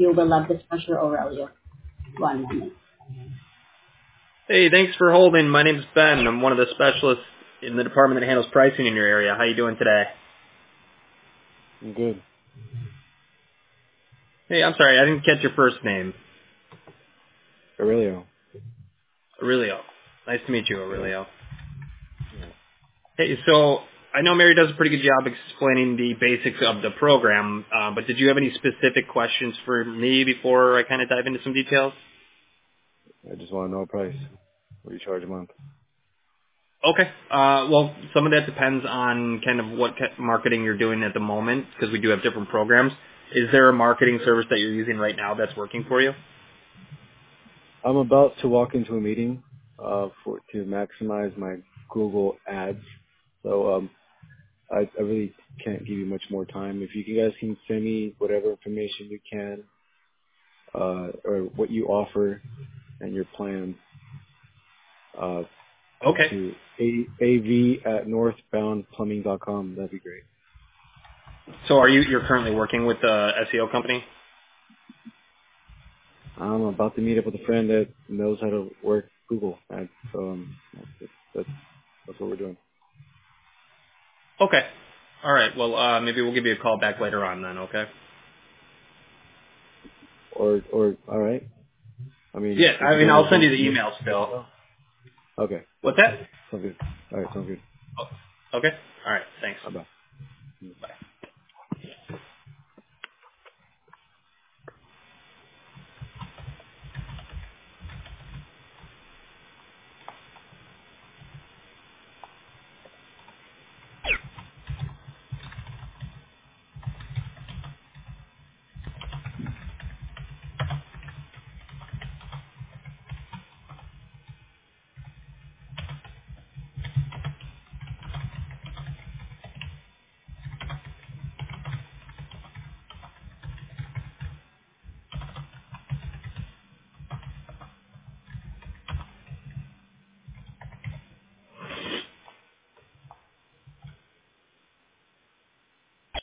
You will love this, Mr. Aurelio. One moment. Hey, thanks for holding. My name's Ben. I'm one of the specialists in the department that handles pricing in your area. How you doing today? I'm good. Hey, I'm sorry, I didn't catch your first name. Aurelio. Aurelio. Nice to meet you, Aurelio. Yeah. Hey, so I know Mary does a pretty good job explaining the basics of the program, but did you have any specific questions for me before I kind of dive into some details? I just want to know a price. What do you charge a month? Okay. Well, some of that depends on kind of what marketing you're doing at the moment, because we do have different programs. Is there a marketing service that you're using right now that's working for you? I'm about to walk into a meeting to maximize my Google ads. So I really can't give you much more time. If you guys can send me whatever information you can, or what you offer and your plan, Okay. to av@northboundplumbing.com, that'd be great. So you're currently working with the SEO company? I'm about to meet up with a friend that knows how to work Google ads. So that's what we're doing. Okay. All right. Well, maybe we'll give you a call back later on then, okay? Or all right. I mean, Yeah, if I you mean, guys are I'll send doing you the email still. okay, What's that? sounds good. All right, sounds good. Oh, okay. All right. Thanks. Bye bye. Bye.